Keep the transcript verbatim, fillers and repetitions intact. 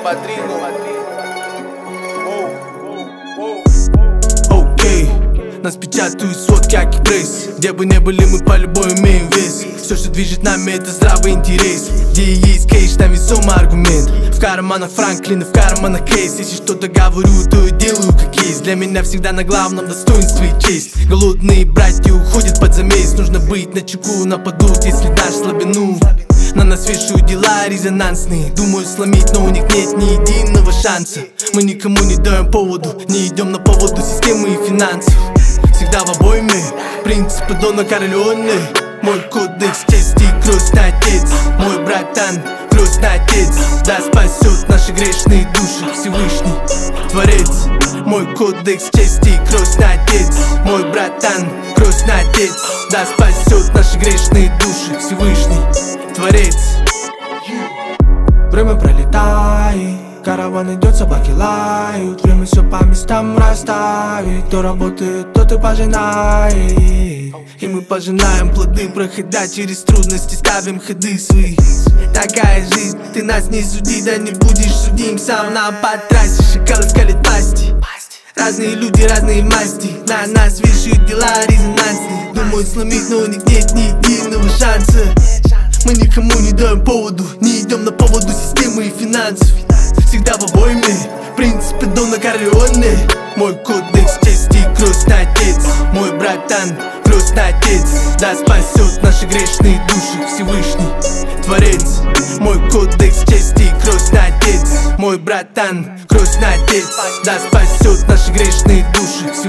Окей, нас печатают сводки, аки пресс. Где бы не были, мы по-любому имеем вес. Все, что движет нами, это здравый интерес. Где есть кейш, там весомый аргумент. В карманах Франклин, в карманах кейс. Если что-то говорю, то я делаю как есть. Для меня всегда на главном достоинстве и честь. Голодные братья уходят под замес. Нужно быть начеку, нападут, если дашь слабину. На нас вешают дела резонансные. Думаю сломить, но у них нет ни единого шанса. Мы никому не даем поводу, не идем на поводу системы и финансов. Всегда в обойме, принципы Дона Корлеоне. Мой кодекс чести, крестный отец. Мой братан, крестный отец. Да спасет наши грешные души Всевышний Творец. Мой кодекс чести, крестный отец. Мой братан, крестный отец. Да спасет наши грешные души Всевышний Творец. Время пролетает, караван идет, собаки лают. Время все по местам расставить. Кто работает, тот и пожинает. И мы пожинаем плоды, проходя через трудности, ставим ходы свои. Такая жизнь, ты нас не суди, да не будешь судим. Сам нам по трассе, шакалы скалят пасти. Разные люди, разные масти. На нас вешают дела резонансные. Думают сломить, но у них нет ни единого шанса. Мы никому не даем поводу, не идем на поводу системы и финансов. Всегда в обойме, принципы Дона Корлеоне. Мой кодекс чести, крестный отец. Мой братан, крестный отец. Да спасет наши грешные души Всевышний Творец. Мой кодекс чести, крестный отец. Мой братан, крестный отец. Да спасет наши грешные души